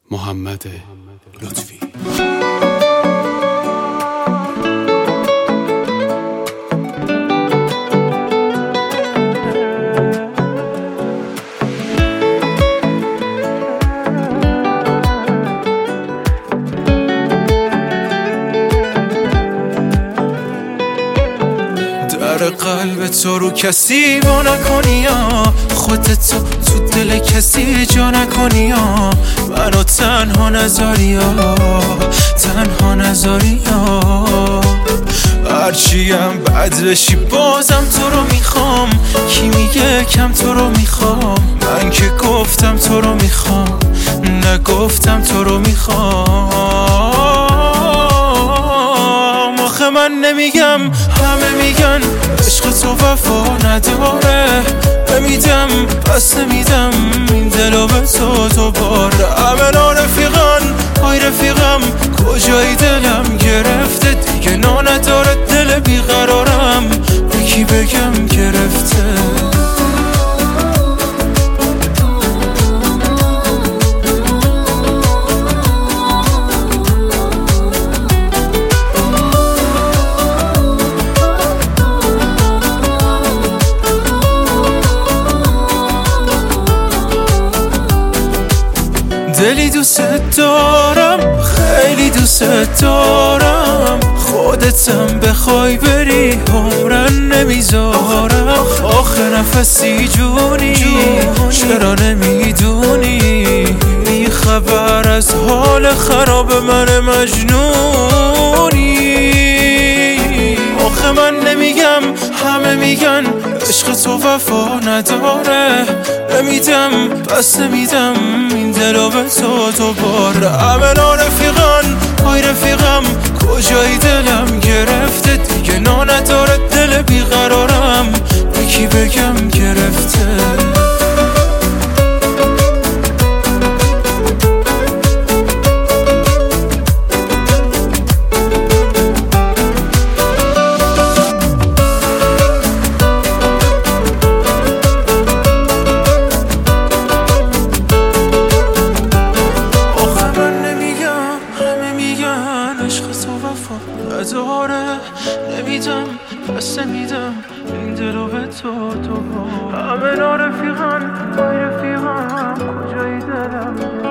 محمد لطفی. در قلب تو رو کسی با نکنی ها، خودت تو دل کسی جا نکنی ها، منو تنها نذاری ها، تنها نذاری ها. هرچیم بد بشی بازم تو رو میخوام، کی میگه کم تو رو میخوام، من که گفتم تو رو میخوام، نگفتم تو رو میخوام. آخه من نمیگم، همه میگن عشق تو وفا نداره، نمیدم پس نمیدم این دلو به تو دوباره. همه رفیقان های رفیقم، کجایی دلم گرفته دیگه نا نداره دل بیقرارم، به کی بگم گرفته. دلی دوست دارم، خیلی دوست دارم، خودتم بخوای بری عمرن نمیذارم. آخه نفسی جونی چرا نمیدونی، بی خبر از حال خراب من مجنونی. آخه من نمیگم، همه میگن عشق تو وفا نداره، نمیدم پس نمیدم این دلو به تو دوباره. همه رفیقان های رفیقم، کجایی دلم گرفته دیگه نا نداره دل بیقرارم، به کی بگم گرفته. نداره نمیدم پس نمیدم این دلو به تو همه رفیقان های رفیقم، کجایی دلم